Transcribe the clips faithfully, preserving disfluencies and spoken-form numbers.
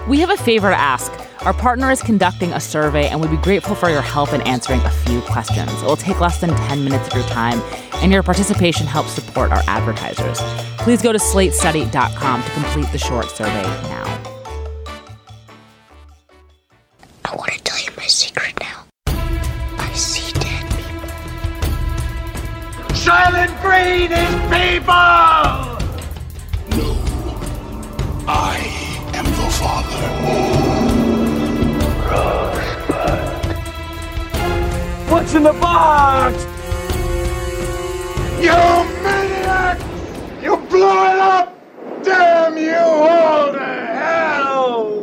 We have a favor to ask. Our partner is conducting a survey, and we'd be grateful for your help in answering a few questions. It will take less than ten minutes of your time, and your participation helps support our advertisers. Please go to slate study dot com to complete the short survey now. I want to tell you my secret now. I see dead people. Silent Green is people! No. I am the father. Rosebud. What's in the box? You maniac! You blew it up! Damn you all to hell!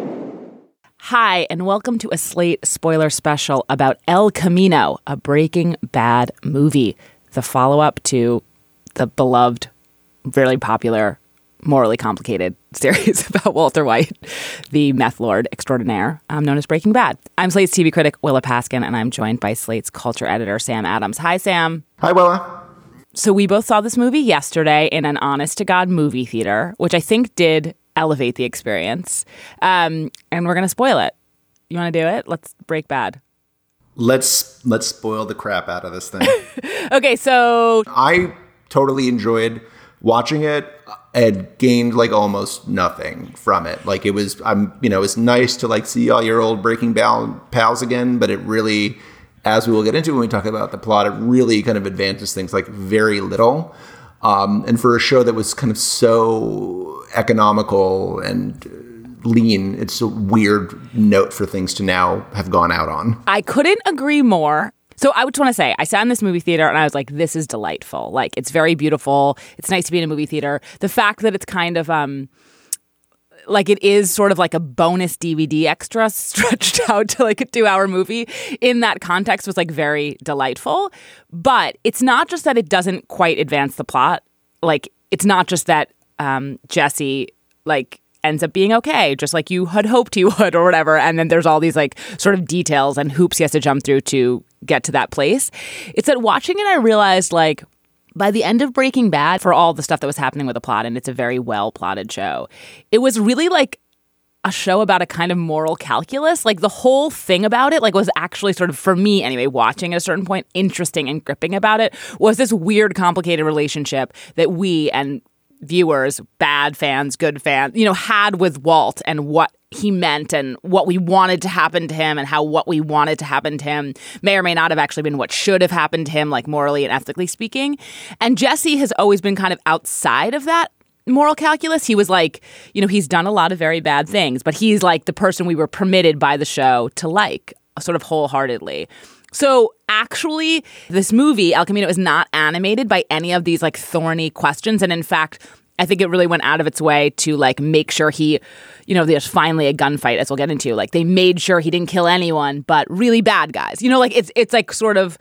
Hi, and welcome to a Slate spoiler special about El Camino, a Breaking Bad movie, the follow-up to the beloved, really popular, morally complicated series about Walter White, the meth lord extraordinaire, um, known as Breaking Bad. I'm Slate's T V critic, Willa Paskin, and I'm joined by Slate's culture editor, Sam Adams. Hi, Sam. Hi, Willa. So we both saw this movie yesterday in an honest-to-God movie theater, which I think did elevate the experience. Um, and we're going to spoil it. You want to do it? Let's break bad. Let's let's spoil the crap out of this thing. Okay, so I totally enjoyed watching it and gained like almost nothing from it. Like it was, I'm, you know, it's nice to like see all your old Breaking Bad pals again, but it really, as we will get into when we talk about the plot, it really kind of advances things like very little. Um, and for a show that was kind of so economical and lean, it's a weird note for things to now have gone out on. I couldn't agree more. So I just want to say, I sat in this movie theater and I was like, this is delightful. Like, it's very beautiful. It's nice to be in a movie theater. The fact that it's kind of, um, like it is sort of like a bonus D V D extra stretched out to like a two-hour movie in that context was like very delightful. But it's not just that it doesn't quite advance the plot. Like, it's not just that um, Jesse, like, ends up being okay, just like you had hoped he would or whatever. And then there's all these like sort of details and hoops he has to jump through to get to that place. It's that watching it, I realized like by the end of Breaking Bad, for all the stuff that was happening with the plot, and it's a very well plotted show, it was really like a show about a kind of moral calculus. Like the whole thing about it, like was actually sort of, for me anyway, watching at a certain point, interesting and gripping about it was this weird, complicated relationship that we and viewers, bad fans, good fans, you know, had with Walt and what he meant and what we wanted to happen to him and how what we wanted to happen to him may or may not have actually been what should have happened to him, like morally and ethically speaking. And Jesse has always been kind of outside of that moral calculus. He was like, you know, he's done a lot of very bad things, but he's like the person we were permitted by the show to like sort of wholeheartedly. So actually, this movie, El Camino, is not animated by any of these like thorny questions. And in fact, I think it really went out of its way to like make sure he, you know, there's finally a gunfight, as we'll get into. Like they made sure he didn't kill anyone, but really bad guys. You know, like it's it's like sort of,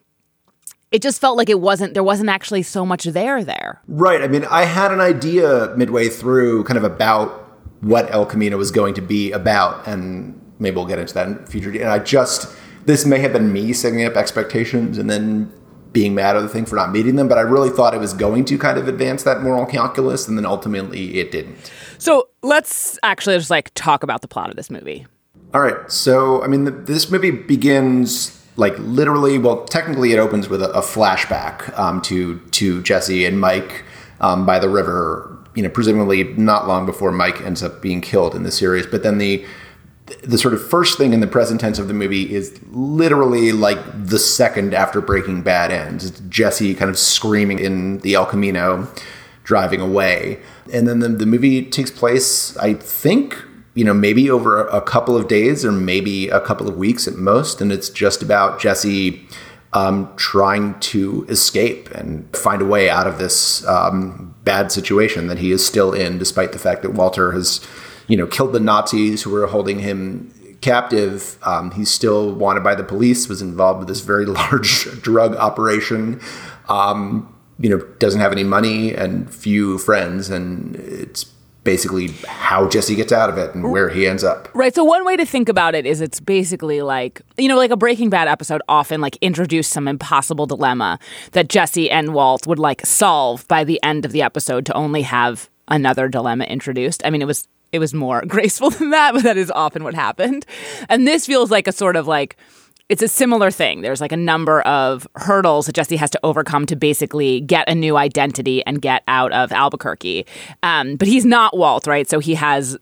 it just felt like it wasn't, there wasn't actually so much there there. Right. I mean, I had an idea midway through kind of about what El Camino was going to be about. And maybe we'll get into that in future. And I just... This may have been me setting up expectations and then being mad at the thing for not meeting them, but I really thought it was going to kind of advance that moral calculus, and then ultimately it didn't. So let's actually just like talk about the plot of this movie. All right. So, I mean, the, this movie begins like literally, well, technically it opens with a, a flashback um, to to Jesse and Mike um, by the river, you know, presumably not long before Mike ends up being killed in the series. But then the The sort of first thing in the present tense of the movie is literally like the second after Breaking Bad ends. It's Jesse kind of screaming in the El Camino, driving away. And then the, the movie takes place, I think, you know, maybe over a couple of days or maybe a couple of weeks at most. And it's just about Jesse um, trying to escape and find a way out of this um, bad situation that he is still in, despite the fact that Walter has, you know, killed the Nazis who were holding him captive. Um, he's still wanted by the police, was involved with this very large drug operation, um, you know, doesn't have any money and few friends. And it's basically how Jesse gets out of it and where he ends up. Right. So one way to think about it is it's basically like, you know, like a Breaking Bad episode often like introduced some impossible dilemma that Jesse and Walt would like solve by the end of the episode to only have another dilemma introduced. I mean, it was it was more graceful than that, but that is often what happened. And this feels like a sort of like, it's a similar thing. There's like a number of hurdles that Jesse has to overcome to basically get a new identity and get out of Albuquerque. Um, but he's not Walt, right? So he has,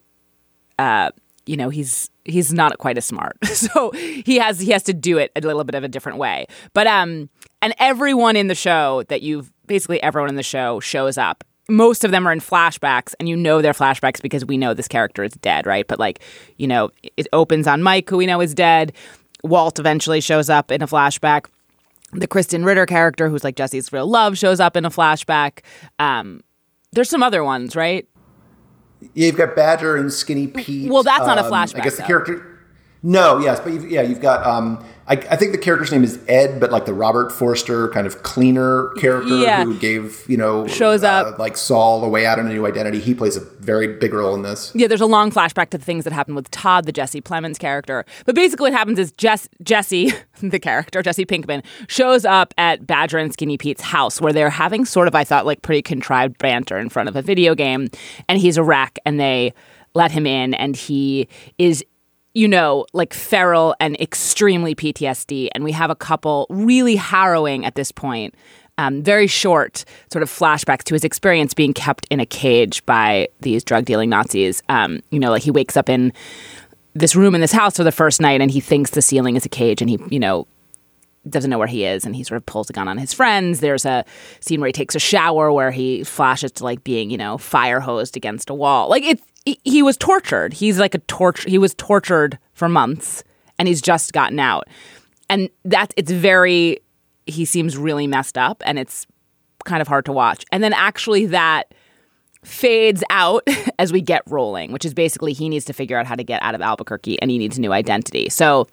uh, you know, he's he's not quite as smart. So he has he has to do it a little bit of a different way. But um, and everyone in the show that you've basically everyone in the show shows up. Most of them are in flashbacks, and you know they're flashbacks because we know this character is dead, right? But like, you know, it opens on Mike, who we know is dead. Walt eventually shows up in a flashback. The Kristen Ritter character, who's like Jesse's real love, shows up in a flashback. Um, there's some other ones, right? Yeah, you've got Badger and Skinny Pete. Well, that's not a Um, flashback, I guess the though. character. No, yes, but you've, yeah, you've got. Um, I, I think the character's name is Ed, but like the Robert Forster kind of cleaner character Yeah. who gave you know Shows up. uh, like Saul a way out and a new identity. He plays a very big role in this. Yeah, there's a long flashback to the things that happened with Todd, the Jesse Plemons character. But basically what happens is Jess, Jesse, the character, Jesse Pinkman, shows up at Badger and Skinny Pete's house where they're having sort of, I thought, like pretty contrived banter in front of a video game. And he's a wreck, and they let him in, and he is, you know, like feral and extremely P T S D. And we have a couple really harrowing at this point, um, very short sort of flashbacks to his experience being kept in a cage by these drug dealing Nazis. Um, you know, like he wakes up in this room in this house for the first night, and he thinks the ceiling is a cage, and he, you know, doesn't know where he is, and he sort of pulls a gun on his friends. There's a scene where he takes a shower where he flashes to like being, you know, fire hosed against a wall. Like it's, he, he was tortured. He's like a torture. He was tortured for months, and he's just gotten out. And that it's very, he seems really messed up, and it's kind of hard to watch. And then actually that fades out as we get rolling, which is basically he needs to figure out how to get out of Albuquerque, and he needs a new identity. So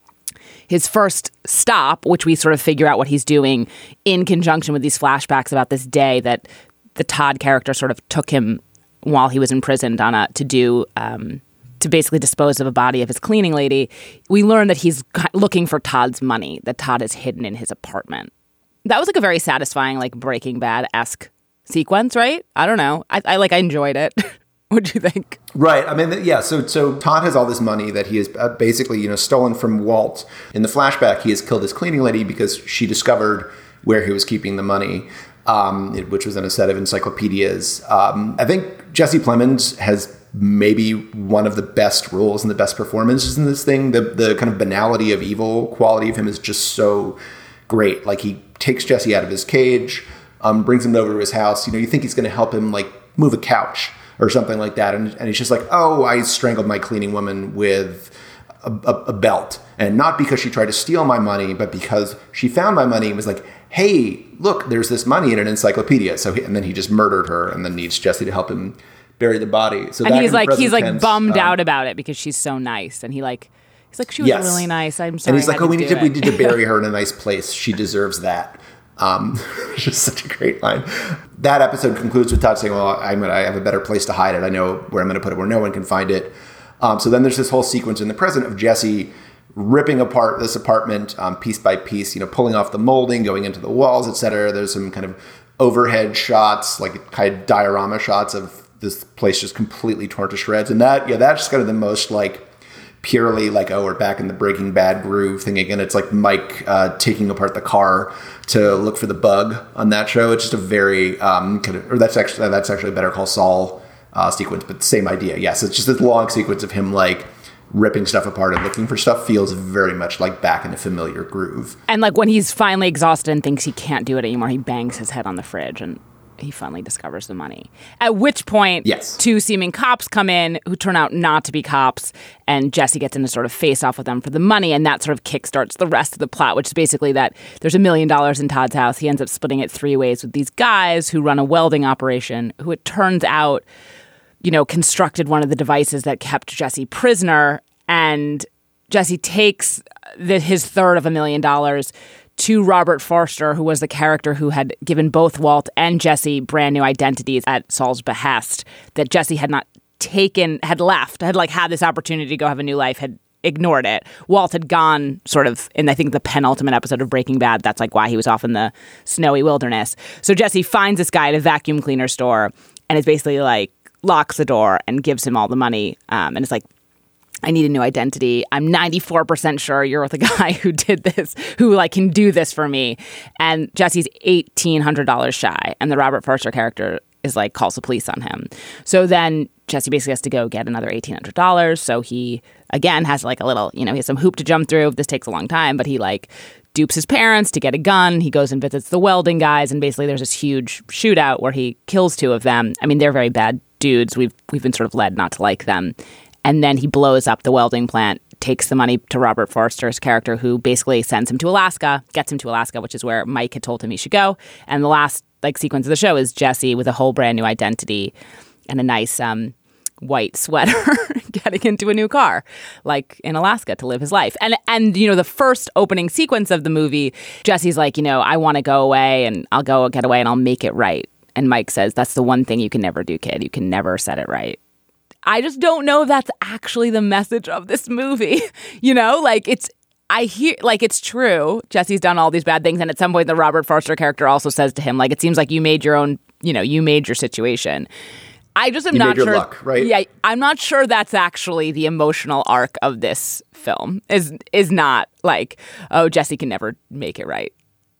his first stop, which we sort of figure out what he's doing in conjunction with these flashbacks about this day that the Todd character sort of took him while he was imprisoned on a, to do, um, to basically dispose of a body of his cleaning lady. We learn that he's looking for Todd's money that Todd is hidden in his apartment. That was like a very satisfying, like Breaking Bad-esque sequence, right? I don't know. I, I like, I enjoyed it. What'd you think? Right. I mean, yeah. So, so Todd has all this money that he has uh, basically, you know, stolen from Walt. In the flashback, he has killed his cleaning lady because she discovered where he was keeping the money, um, it, which was in a set of encyclopedias. Um, I think Jesse Plemons has maybe one of the best roles and the best performances in this thing. The the kind of banality of evil quality of him is just so great. Like he takes Jesse out of his cage, um, brings him over to his house. You know, you think he's going to help him like move a couch or something like that. And, and he's just like, oh, I strangled my cleaning woman with a, a, a belt. And not because she tried to steal my money, but because she found my money and was like, hey, look, there's this money in an encyclopedia. So, he, and then he just murdered her and then needs Jesse to help him bury the body. So and that he's like, he's like tense, bummed um, out about it because she's so nice. And he like, he's like, she was yes. really nice. I'm sorry. And he's I like, had oh, we need do to, we it." need to bury her in a nice place. She deserves that. Um, just such a great line. That episode concludes with Todd saying, well, I'm gonna, I have a better place to hide it. I know where I'm going to put it where no one can find it. Um, so then there's this whole sequence in the present of Jesse ripping apart this apartment um, piece by piece, you know, pulling off the molding, going into the walls, et cetera. There's some kind of overhead shots, like kind of diorama shots of this place just completely torn to shreds. And that, yeah, that's just kind of the most like purely like, oh, we're back in the Breaking Bad groove thing again. It's like Mike uh, taking apart the car to look for the bug on that show. It's just a very um, kind of, or that's actually that's actually a Better Call Saul uh, sequence, but same idea. Yes, it's just this long sequence of him like ripping stuff apart and looking for stuff. Feels very much like back in a familiar groove. And like when he's finally exhausted and thinks he can't do it anymore, he bangs his head on the fridge and he finally discovers the money. At which point, yes. two seeming cops come in who turn out not to be cops, and Jesse gets in a sort of face-off with them for the money, and that sort of kickstarts the rest of the plot, which is basically that there's a million dollars in Todd's house. He ends up splitting it three ways with these guys who run a welding operation, who it turns out, you know, constructed one of the devices that kept Jesse prisoner, and Jesse takes the, his third of a million dollars to Robert Forster, who was the character who had given both Walt and Jesse brand new identities at Saul's behest, that Jesse had not taken, had left, had like had this opportunity to go have a new life, had ignored it. Walt had gone sort of in, I think, the penultimate episode of Breaking Bad. That's like why he was off in the snowy wilderness. So Jesse finds this guy at a vacuum cleaner store and is basically like, locks the door and gives him all the money. Um, and it's like, I need a new identity. I'm ninety-four percent sure you're the guy who did this, who like can do this for me. And Jesse's eighteen hundred dollars shy. And the Robert Forster character is like, calls the police on him. So then Jesse basically has to go get another eighteen hundred dollars. So he, again, has like a little, you know, he has some hoop to jump through. This takes a long time, but he like dupes his parents to get a gun. He goes and visits the welding guys. And basically there's this huge shootout where he kills two of them. I mean, they're very bad dudes. We've, we've been sort of led not to like them. And then he blows up the welding plant, takes the money to Robert Forster's character, who basically sends him to Alaska, gets him to Alaska, which is where Mike had told him he should go. And the last like sequence of the show is Jesse with a whole brand new identity and a nice um, white sweater getting into a new car, like in Alaska, to live his life. And, and you know, the first opening sequence of the movie, Jesse's like, you know, I want to go away and I'll go get away and I'll make it right. And Mike says, that's the one thing you can never do, kid. You can never set it right. I just don't know if that's actually the message of this movie. You know, like it's, I hear, like it's true. Jesse's done all these bad things. And at some point, the Robert Forster character also says to him, like, it seems like you made your own, you know, you made your situation. I just am you not made your sure. Luck, right? Yeah, I'm not sure that's actually the emotional arc of this film. Is is not like, oh, Jesse can never make it right.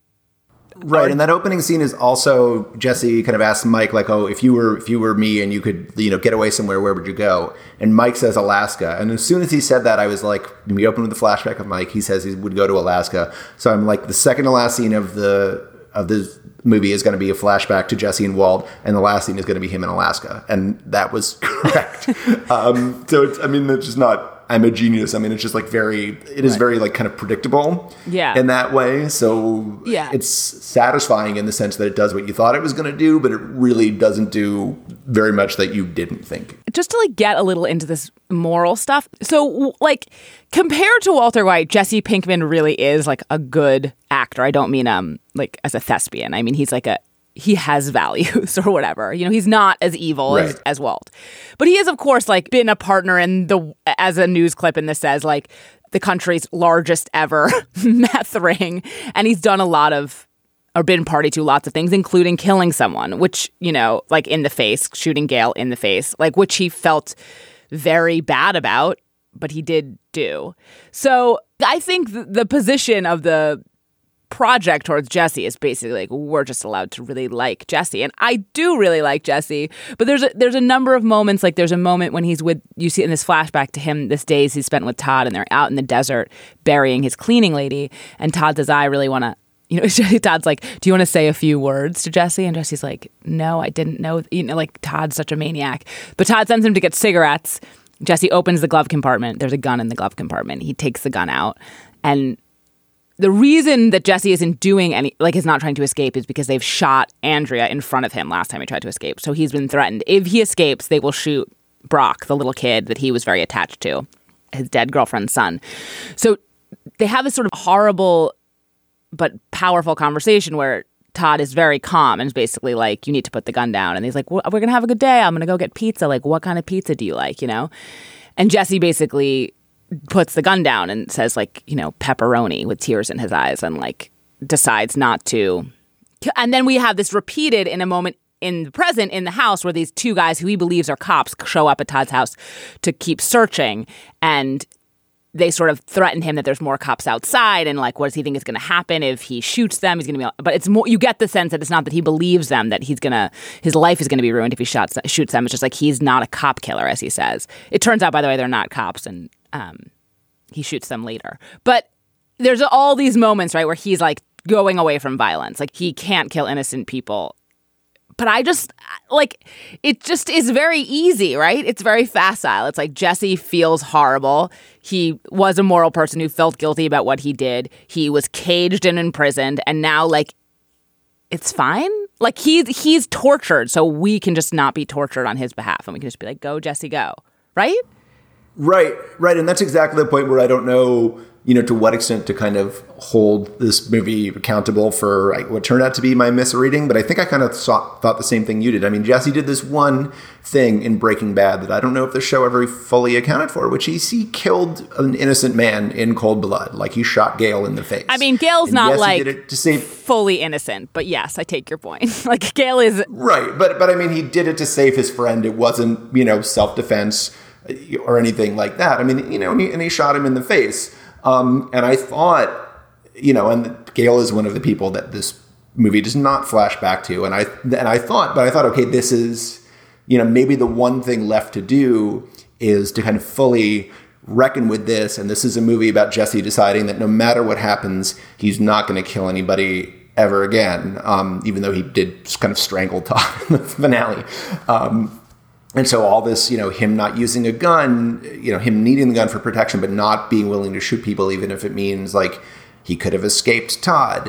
Right, and that opening scene is also Jesse kind of asks Mike, like, "Oh, if you were if you were me and you could, you know, get away somewhere, where would you go?" And Mike says Alaska. And as soon as he said that, I was like, we open with the flashback of Mike. He says he would go to Alaska. So I'm like, the second to last scene of the of the movie is going to be a flashback to Jesse and Walt, and the last scene is going to be him in Alaska, and that was correct. um, so it's, I mean, it's just not. I'm a genius. I mean, it's just like very, it is right. very like kind of predictable yeah. in that way. So yeah. it's satisfying in the sense that it does what you thought it was going to do, but it really doesn't do very much that you didn't think. Just to like get a little into this moral stuff. So like compared to Walter White, Jesse Pinkman really is like a good actor. I don't mean um like as a thespian. I mean, he's like a, he has values or whatever. You know, he's not as evil right. as, as Walt. But he is, of course, like been a partner in the, as a news clip in this says, like the country's largest ever meth ring. And he's done a lot of, or been party to lots of things, including killing someone, which, you know, like in the face, shooting Gail in the face, like which he felt very bad about, but he did do. So I think th- the position of the project towards Jesse is basically like, we're just allowed to really like Jesse. And I do really like Jesse, but there's a, there's a number of moments, like there's a moment when he's with, you see in this flashback to him, this days he's spent with Todd and they're out in the desert burying his cleaning lady. And Todd says, I really want to, you know, Todd's like, do you want to say a few words to Jesse? And Jesse's like, no, I didn't know, you know, like Todd's such a maniac. But Todd sends him to get cigarettes. Jesse opens the glove compartment. There's a gun in the glove compartment. He takes the gun out, and the reason that Jesse isn't doing any, like is not trying to escape, is because they've shot Andrea in front of him last time he tried to escape. So he's been threatened. If he escapes, they will shoot Brock, the little kid that he was very attached to, his dead girlfriend's son. So they have this sort of horrible but powerful conversation where Todd is very calm and is basically like, you need to put the gun down. And he's like, well, we're going to have a good day. I'm going to go get pizza. Like, what kind of pizza do you like, you know? And Jesse basically puts the gun down and says, like, you know, pepperoni with tears in his eyes, and like decides not to. And then we have this repeated in a moment in the present in the house where these two guys who he believes are cops show up at Todd's house to keep searching, and they sort of threaten him that there's more cops outside, and like, what does he think is going to happen if he shoots them? He's going to be, but it's more, you get the sense that it's not that he believes them, that he's going to, his life is going to be ruined if he shots, shoots them. It's just like, he's not a cop killer, as he says. It turns out, by the way, they're not cops, and um, he shoots them later. But there's all these moments, right, where he's like going away from violence. Like, he can't kill innocent people. But I just, like, it just is very easy, right? It's very facile. It's like Jesse feels horrible. He was a moral person who felt guilty about what he did. He was caged and imprisoned. And now, like, it's fine. Like, he's, he's tortured. So we can just not be tortured on his behalf. And we can just be like, go, Jesse, go. Right? Right, right. And that's exactly the point where I don't know you know, to what extent to kind of hold this movie accountable for like, what turned out to be my misreading. But I think I kind of saw, thought the same thing you did. I mean, Jesse did this one thing in Breaking Bad that I don't know if the show ever fully accounted for, which is he killed an innocent man in cold blood. Like he shot Gale in the face. I mean, Gale's and not yes, like he did it to save- fully innocent, but yes, I take your point. Like Gale is... Right, but but I mean, he did it to save his friend. It wasn't, you know, self-defense or anything like that. I mean, you know, and he, and he shot him in the face. Um, and I thought, you know, and Gale is one of the people that this movie does not flash back to. And I and I thought, but I thought, okay, this is, you know, maybe the one thing left to do is to kind of fully reckon with this. And this is a movie about Jesse deciding that no matter what happens, he's not going to kill anybody ever again, um, even though he did just kind of strangle Todd in the finale. Um, and so all this, you know, him not using a gun, you know, him needing the gun for protection, but not being willing to shoot people, even if it means like he could have escaped Todd.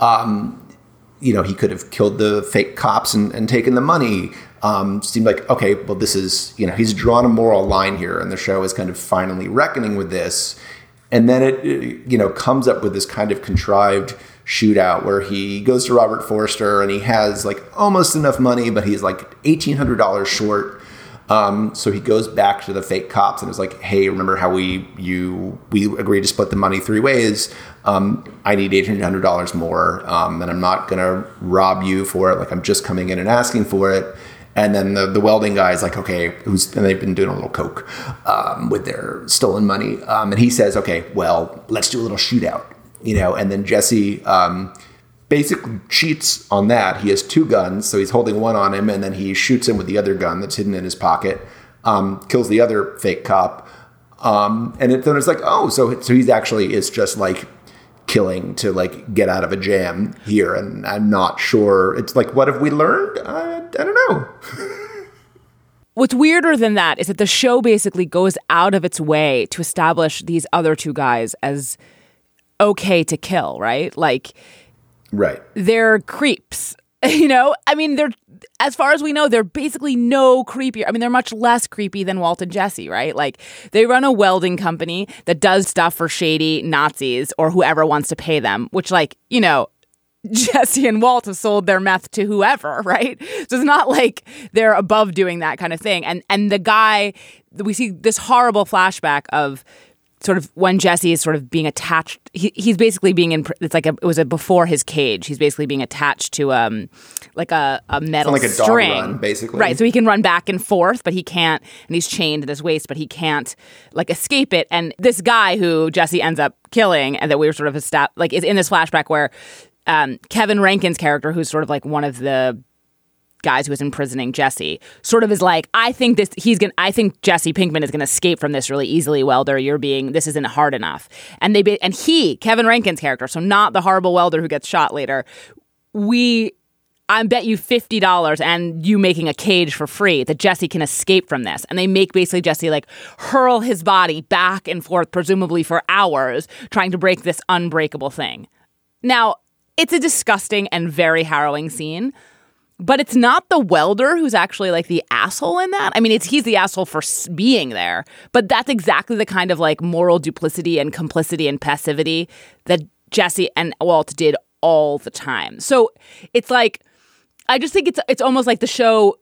Um, you know, he could have killed the fake cops and, and taken the money. Um, seemed like, okay, well, this is, you know, he's drawn a moral line here, and the show is kind of finally reckoning with this. And then it, you know, comes up with this kind of contrived shootout where he goes to Robert Forster and he has like almost enough money, but he's like eighteen hundred dollars short. Um, so he goes back to the fake cops and is like, hey, remember how we you we agreed to split the money three ways? Um, I need eighteen hundred dollars more, um, and I'm not going to rob you for it. Like, I'm just coming in and asking for it. And then the, the welding guy is like, okay, who's, and they've been doing a little coke um, with their stolen money. Um, and he says, okay, well, let's do a little shootout, you know. And then Jesse um, basically cheats on that. He has two guns, so he's holding one on him, and then he shoots him with the other gun that's hidden in his pocket, um, kills the other fake cop. Um, and it, then it's like, oh, so so he's actually, it's just like killing to like get out of a jam here. And I'm not sure. It's like, what have we learned? I, I don't know. What's weirder than that is that the show basically goes out of its way to establish these other two guys as okay to kill, right? Like, right. They're creeps, you know? I mean, they're, as far as we know, they're basically no creepier. I mean, they're much less creepy than Walt and Jesse, right? Like, they run a welding company that does stuff for shady Nazis or whoever wants to pay them, which, like, you know, Jesse and Walt have sold their meth to whoever, right? So it's not like they're above doing that kind of thing. And and the guy, we see this horrible flashback of sort of when Jesse is sort of being attached. He, he's basically being in, it's like a, it was a before his cage. He's basically being attached to um like a, a metal like a string. dog run, basically. Right. So he can run back and forth, but he can't, and he's chained at his waist, but he can't like escape it. And this guy who Jesse ends up killing, and that we were sort of estab- like is in this flashback where Um, Kevin Rankin's character, who's sort of like one of the guys who is imprisoning Jesse, sort of is like, I think this, he's gonna, I think Jesse Pinkman is gonna escape from this really easily. Welder, you're being, this isn't hard enough. And they, and he, Kevin Rankin's character, so not the horrible welder who gets shot later, we, I bet you fifty dollars and you making a cage for free that Jesse can escape from this. And they make basically Jesse like hurl his body back and forth, presumably for hours, trying to break this unbreakable thing. Now, it's a disgusting and very harrowing scene, but it's not the welder who's actually like the asshole in that. I mean, it's he's the asshole for being there, but that's exactly the kind of like moral duplicity and complicity and passivity that Jesse and Walt did all the time. So it's like, I just think it's it's almost like the show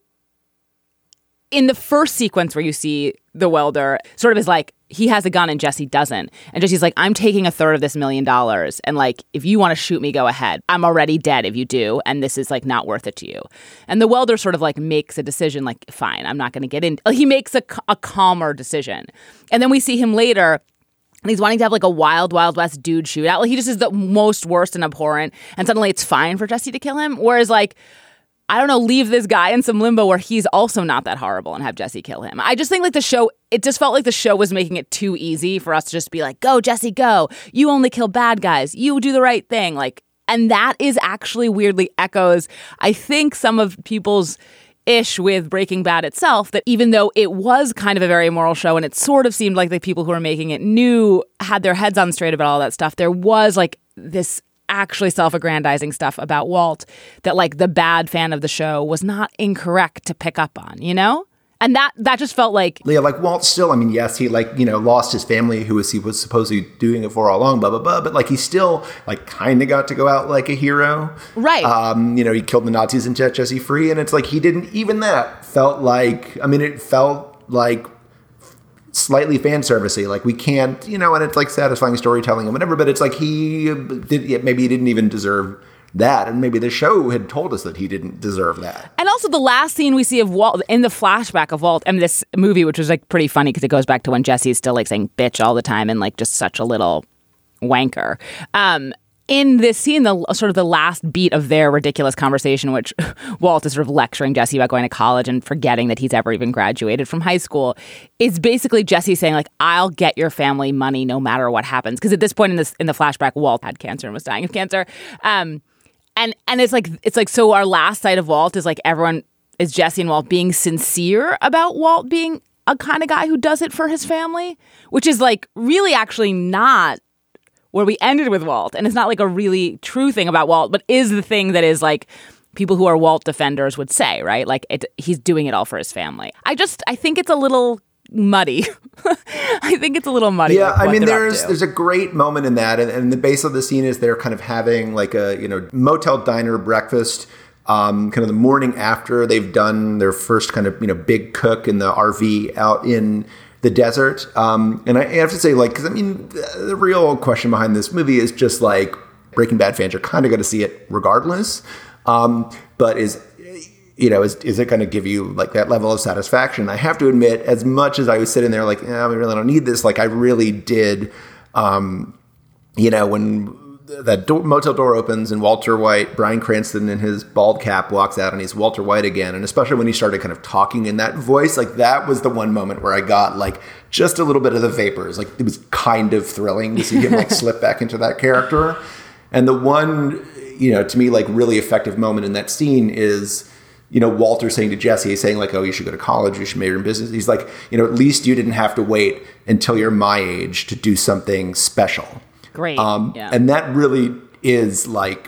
in the first sequence where you see the welder sort of is like, he has a gun and Jesse doesn't. And Jesse's like, I'm taking a third of this million dollars. And like, if you want to shoot me, go ahead. I'm already dead if you do. And this is like not worth it to you. And the welder sort of like makes a decision like, fine, I'm not going to get in. He makes a, a calmer decision. And then we see him later and he's wanting to have like a wild, wild west dude shootout. Like he just is the most worst and abhorrent. And suddenly it's fine for Jesse to kill him. Whereas like, I don't know, leave this guy in some limbo where he's also not that horrible and have Jesse kill him. I just think like the show, it just felt like the show was making it too easy for us to just be like, go, Jesse, go. You only kill bad guys. You do the right thing. Like, and that is actually weirdly echoes, I think, some of people's ish with Breaking Bad itself, that even though it was kind of a very immoral show and it sort of seemed like the people who were making it knew, had their heads on straight about all that stuff, there was like this actually self-aggrandizing stuff about Walt that like the bad fan of the show was not incorrect to pick up on, you know? And that that just felt like... Yeah, like Walt still, I mean, yes, he like, you know, lost his family who was he was supposedly doing it for all along, blah, blah, blah. But like he still like kind of got to go out like a hero. Right. Um, you know, he killed the Nazis and set Jesse free. And it's like he didn't, even that felt like, I mean, it felt like slightly fan servicey. Like we can't, you know, and it's like satisfying storytelling and whatever. But it's like he did, maybe he didn't even deserve that, and maybe the show had told us that he didn't deserve that. And also the last scene we see of Walt, in the flashback of Walt, and this movie, which was like pretty funny because it goes back to when Jesse's still like saying bitch all the time and like just such a little wanker. Um, in this scene, the sort of the last beat of their ridiculous conversation, which Walt is sort of lecturing Jesse about going to college and forgetting that he's ever even graduated from high school, is basically Jesse saying like, I'll get your family money no matter what happens. Because at this point in this in the flashback, Walt had cancer and was dying of cancer. Um, And and it's like it's like so our last sight of Walt is like everyone is Jesse and Walt being sincere about Walt being a kind of guy who does it for his family, which is like really actually not where we ended with Walt. And it's not like a really true thing about Walt, but is the thing that is like people who are Walt defenders would say, right? Like it, he's doing it all for his family. I just I think it's a little muddy. I think it's a little muddy. Yeah, like I mean, there's there's a great moment in that, and, and the base of the scene is they're kind of having like a you know motel diner breakfast, um, kind of the morning after they've done their first kind of you know big cook in the R V out in the desert. Um, and I have to say, like, because I mean, the, the real question behind this movie is just like Breaking Bad fans are kind of going to see it regardless, um, but is. You know, is is it going to give you like that level of satisfaction? I have to admit, as much as I was sitting there like, eh, we really don't need this, like I really did, um, you know, when that door, motel door opens and Walter White, Bryan Cranston in his bald cap walks out and he's Walter White again. And especially when he started kind of talking in that voice, like that was the one moment where I got like just a little bit of the vapors. Like it was kind of thrilling to see him like slip back into that character. And the one, you know, to me, like really effective moment in that scene is, you know, Walter saying to Jesse, he's saying like, oh, you should go to college, you should make your own business. He's like, you know, at least you didn't have to wait until you're my age to do something special. Great. Um, yeah. And that really is like,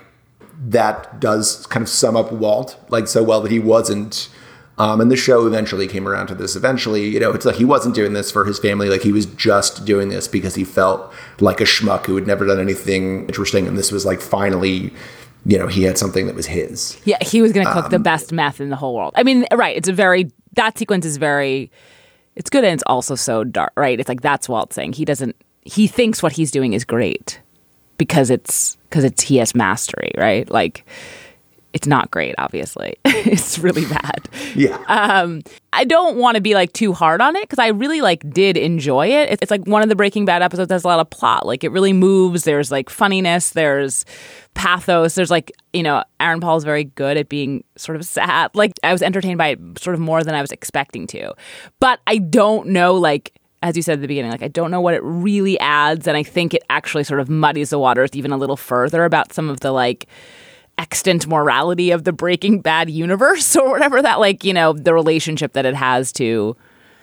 that does kind of sum up Walt like so well that he wasn't, um, and the show eventually came around to this eventually, you know, it's like he wasn't doing this for his family. Like he was just doing this because he felt like a schmuck who had never done anything interesting. And this was like finally, you know, he had something that was his. Yeah, he was going to cook um, the best meth in the whole world. I mean, right, it's a very, that sequence is very, it's good and it's also so dark, right? It's like, that's Walt saying he doesn't, he thinks what he's doing is great because it's, because it's, he has mastery, right? Like, it's not great, obviously. It's really bad. Yeah. Um, I don't want to be like too hard on it because I really like did enjoy it. It's, it's like one of the Breaking Bad episodes that has a lot of plot. Like it really moves. There's like funniness. There's pathos. There's like, you know, Aaron Paul is very good at being sort of sad. Like I was entertained by it sort of more than I was expecting to. But I don't know, like, as you said at the beginning, like I don't know what it really adds. And I think it actually sort of muddies the waters even a little further about some of the like extant morality of the Breaking Bad universe or whatever that, like, you know, the relationship that it has to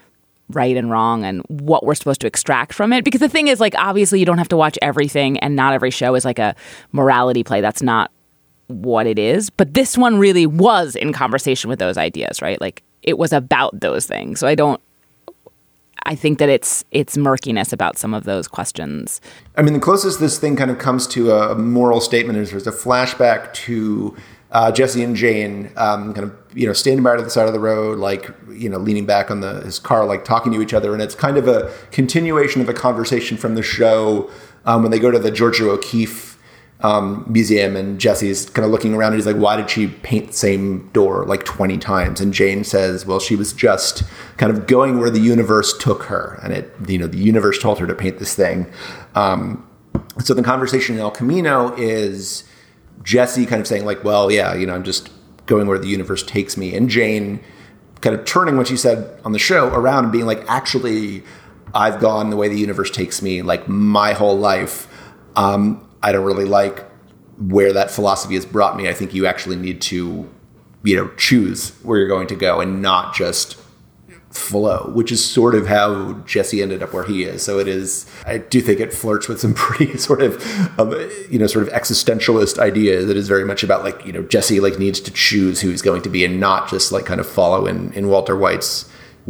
right and wrong and what we're supposed to extract from it. Because the thing is, like, obviously you don't have to watch everything and not every show is like a morality play. That's not what it is. But this one really was in conversation with those ideas, right? Like it was about those things. So I don't, I think that it's it's murkiness about some of those questions. I mean, the closest this thing kind of comes to a moral statement is there's a flashback to uh, Jesse and Jane um, kind of, you know, standing by to the side of the road, like, you know, leaning back on the his car, like talking to each other. And it's kind of a continuation of a conversation from the show um, when they go to the Georgia O'Keeffe Um, museum and Jesse's kind of looking around and he's like, why did she paint the same door like twenty times? And Jane says, well, she was just kind of going where the universe took her. And it, you know, the universe told her to paint this thing. Um, so the conversation in El Camino is Jesse kind of saying like, well, yeah, you know, I'm just going where the universe takes me. And Jane kind of turning what she said on the show around and being like, actually, I've gone the way the universe takes me like my whole life. Um, I don't really like where that philosophy has brought me. I think you actually need to, you know, choose where you're going to go and not just flow, which is sort of how Jesse ended up where he is. So it is, I do think it flirts with some pretty sort of, um, you know, sort of existentialist ideas. It is very much about like, you know, Jesse like needs to choose who he's going to be and not just like kind of follow in, in Walter White's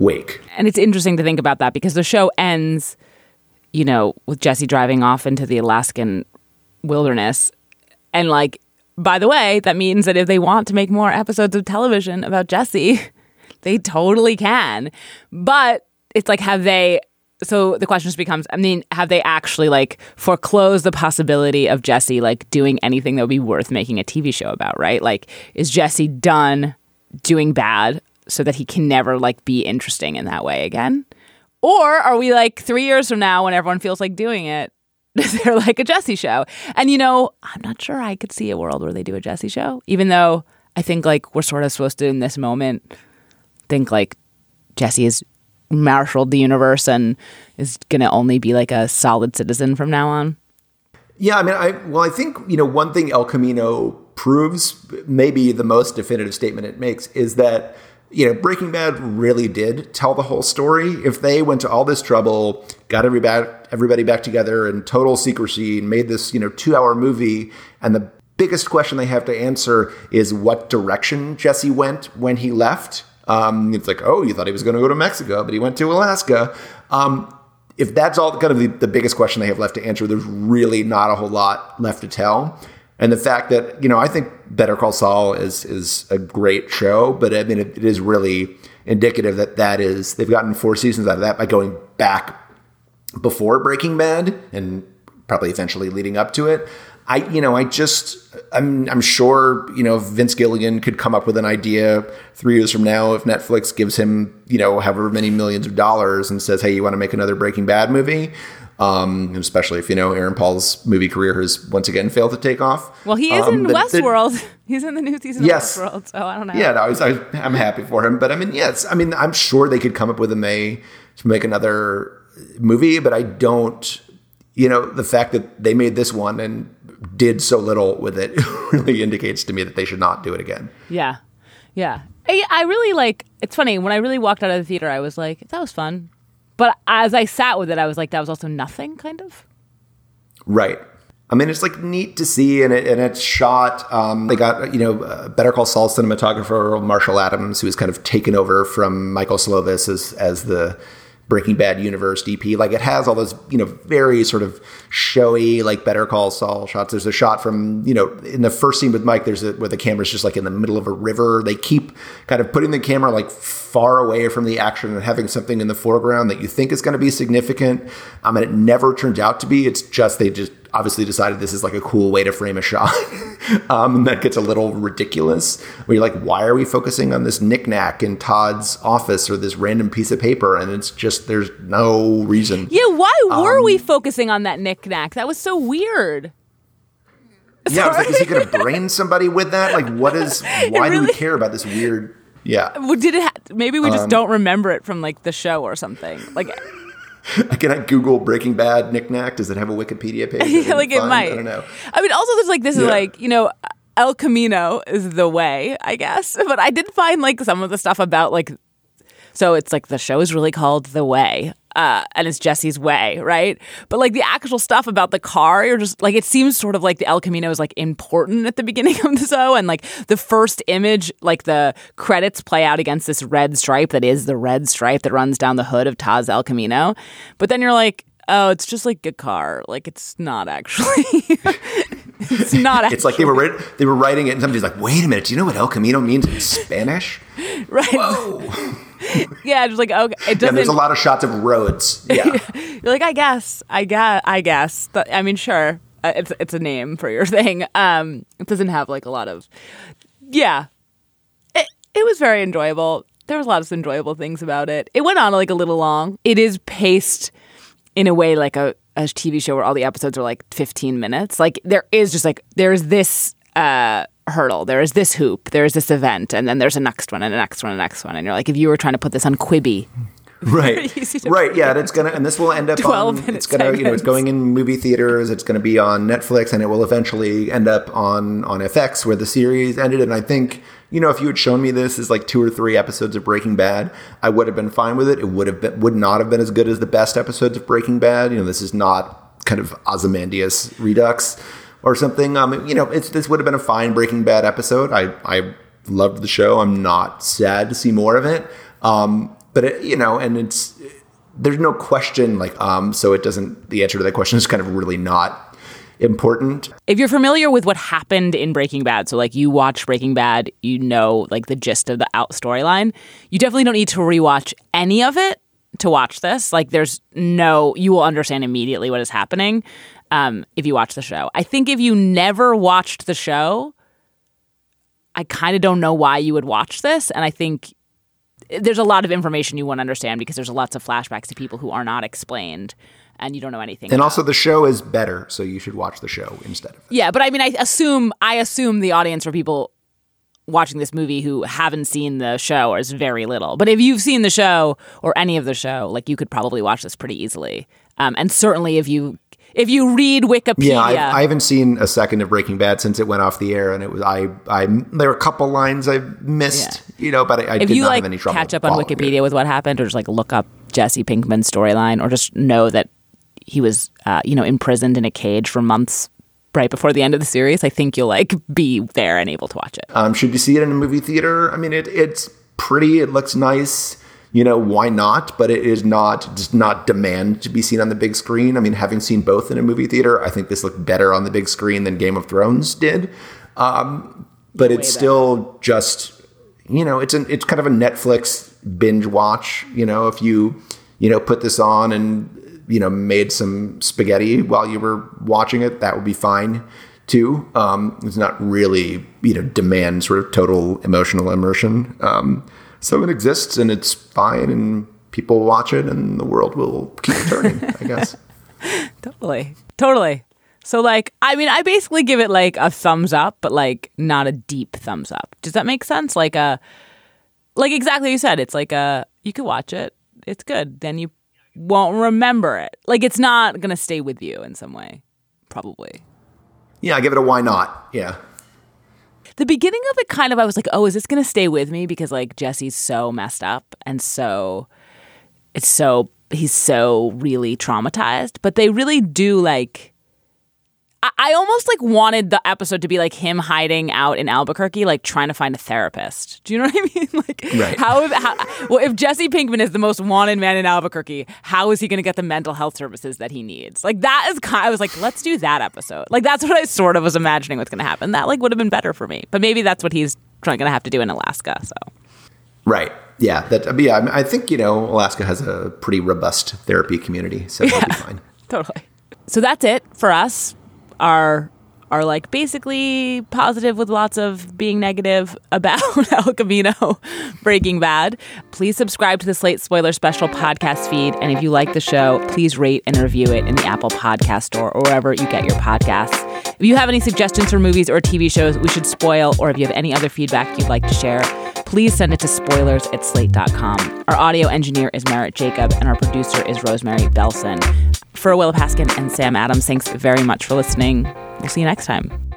wake. And it's interesting to think about that because the show ends, you know, with Jesse driving off into the Alaskan wilderness. And like, by the way, that means that if they want to make more episodes of television about Jesse, they totally can. But it's like, have they, so the question just becomes, I mean, have they actually like foreclosed the possibility of Jesse like doing anything that would be worth making a T V show about, right? Like, is Jesse done doing bad so that he can never like be interesting in that way again? Or are we like three years from now when everyone feels like doing it, they're like a Jesse show? And, you know, I'm not sure I could see a world where they do a Jesse show, even though I think like we're sort of supposed to in this moment think like Jesse has marshaled the universe and is going to only be like a solid citizen from now on. Yeah, I mean, I well, I think, you know, one thing El Camino proves, maybe the most definitive statement it makes, is that, you know, Breaking Bad really did tell the whole story. If they went to all this trouble, got everybody, everybody back together in total secrecy and made this, you know, two-hour movie, and the biggest question they have to answer is what direction Jesse went when he left. Um, it's like, oh, you thought he was going to go to Mexico, but he went to Alaska. Um, if that's all kind of the, the biggest question they have left to answer, there's really not a whole lot left to tell. And the fact that, you know, I think Better Call Saul is is a great show, but I mean, it, it is really indicative that that is, they've gotten four seasons out of that by going back before Breaking Bad and probably eventually leading up to it. I, you know, I just, I'm, I'm sure, you know, Vince Gilligan could come up with an idea three years from now if Netflix gives him, you know, however many millions of dollars and says, hey, you want to make another Breaking Bad movie? Um, especially if, you know, Aaron Paul's movie career has once again failed to take off. Well, he is um, in the, Westworld. The, He's in the new season yes. of Westworld, so I don't know. Yeah, no, I was, I, I'm happy for him. But I mean, yes, I mean, I'm sure they could come up with a May to make another movie, but I don't, you know, the fact that they made this one and did so little with it really indicates to me that they should not do it again. Yeah. Yeah. I, I really like, it's funny, when I really walked out of the theater, I was like, that was fun. But as I sat with it, I was like, that was also nothing, kind of. Right. I mean, it's like neat to see, and, it, and it's shot. Um, they got, you know, uh, Better Call Saul cinematographer Marshall Adams, who has kind of taken over from Michael Slovis as, as the Breaking Bad universe D P. Like, it has all those, you know, very sort of showy, like Better Call Saul shots. There's a shot from, you know, in the first scene with Mike, there's a, where the camera's just like in the middle of a river. They keep kind of putting the camera like far away from the action and having something in the foreground that you think is going to be significant. Um, and it never turns out to be. It's just, they just obviously decided this is like a cool way to frame a shot. um, and that gets a little ridiculous where you're like, why are we focusing on this knickknack in Todd's office or this random piece of paper? And it's just, there's no reason. Yeah, why were um, we focusing on that knickknack? That was so weird. Yeah, I was like, is he going to brain somebody with that? Like, what is, why really, do we care about this weird, yeah. Well, did it, ha- maybe we just um, don't remember it from like the show or something. Like, Can I Google Breaking Bad knickknack? Does it have a Wikipedia page? Yeah, like it find? might. I don't know. I mean, also there's like, this yeah. is like, you know, El Camino is the way, I guess. But I did find like some of the stuff about like, so it's like the show is really called The Way. Uh, and it's Jesse's way, right? But like the actual stuff about the car, you're just like, it seems sort of like the El Camino is like important at the beginning of the show. And like the first image, like the credits play out against this red stripe that is the red stripe that runs down the hood of Taz El Camino. But then you're like, oh, it's just like a car. Like it's not actually. It's not actually. It's like they were writ- they were writing it and somebody's like, wait a minute, do you know what El Camino means in Spanish? Right. Whoa. Yeah, just like, okay. It doesn't, yeah, there's a lot of shots of roads. Yeah. You're like, I guess, I guess, I guess. But, I mean, sure, uh, it's it's a name for your thing. Um, it doesn't have like a lot of, yeah. It it was very enjoyable. There was a lot of enjoyable things about it. It went on like a little long. It is paced in a way like a, a T V show where all the episodes are like fifteen minutes. Like there is just like, there's this uh, hurdle, there is this hoop, there is this event, and then there's a next one and a next one and a next one. And you're like, if you were trying to put this on Quibi. Right. Right. Yeah. And it's going to, and this will end up twelve on, minute it's going to, you know, it's going in movie theaters. It's going to be on Netflix and it will eventually end up on, on F X where the series ended. And I think, you know, if you had shown me this as like two or three episodes of Breaking Bad, I would have been fine with it. It would have been, would not have been as good as the best episodes of Breaking Bad. You know, this is not kind of Ozymandias Redux or something. Um, you know, it's, this would have been a fine Breaking Bad episode. I, I loved the show. I'm not sad to see more of it. Um, but it, you know, and it's there's no question like um. So it doesn't. The answer to that question is kind of really not important. If you're familiar with what happened in Breaking Bad, so like you watch Breaking Bad, you know like the gist of the out storyline. You definitely don't need to rewatch any of it to watch this. Like there's no, you will understand immediately what is happening um, if you watch the show. I think if you never watched the show, I kind of don't know why you would watch this. And I think there's a lot of information you won't understand because there's lots of flashbacks to people who are not explained and you don't know anything And about. also the show is better, so you should watch the show instead of it. Yeah, but I mean, I assume I assume the audience for people watching this movie who haven't seen the show is very little. But if you've seen the show or any of the show, like you could probably watch this pretty easily. Um, and certainly if you if you read Wikipedia, Yeah, I, I haven't seen a second of Breaking Bad since it went off the air, and it was I I there were a couple lines I missed, Yeah. you know, but I, I if did you not like have any trouble. catch up on following Wikipedia it. with what happened, or just like look up Jesse Pinkman's storyline, or just know that he was uh, you know imprisoned in a cage for months right before the end of the series, I think you'll like be there and able to watch it. Um, should you see it in a movie theater? I mean, it it's pretty. It looks nice. You know, why not? But it is not does not demand to be seen on the big screen. I mean, having seen both in a movie theater, I think this looked better on the big screen than Game of Thrones did. Um, but it's better. still just, you know, it's an it's kind of a Netflix binge watch. You know, if you you know put this on and you know made some spaghetti while you were watching it, that would be fine too. Um, it's not really you know demand sort of total emotional immersion. Um, So it exists and it's fine and people watch it and the world will keep turning, I guess. Totally. Totally. So like, I mean, I basically give it like a thumbs up, but like not a deep thumbs up. Does that make sense? Like a, like exactly what you said. It's like a, you could watch it. It's good. Then you won't remember it. Like it's not going to stay with you in some way. Probably. Yeah, I give it a why not. Yeah. The beginning of it kind of, I was like, oh, is this going to stay with me? Because like Jesse's so messed up and so it's so, he's so really traumatized. But they really do like, I, I almost like wanted the episode to be like him hiding out in Albuquerque, like trying to find a therapist. Do you know what I mean? Like Right. how, how, well, if Jesse Pinkman is the most wanted man in Albuquerque, how is he going to get the mental health services that he needs? Like that is kind I was like, let's do that episode. Like that's what I sort of was imagining what's going to happen. That like would have been better for me. But maybe that's what he's trying going to have to do in Alaska. So Right. Yeah. That. I mean, yeah. I think you know Alaska has a pretty robust therapy community, so it'll be fine. Totally. So that's it for us. Our are like basically positive with lots of being negative about El Camino Breaking Bad. Please subscribe to the Slate Spoiler Special podcast feed. And if you like the show, please rate and review it in the Apple Podcast Store or wherever you get your podcasts. If you have any suggestions for movies or T V shows we should spoil, or if you have any other feedback you'd like to share, please send it to spoilers at slate dot com. Our audio engineer is Merritt Jacob, and our producer is Rosemary Belson. For Willa Paskin and Sam Adams, thanks very much for listening. We'll see you next time.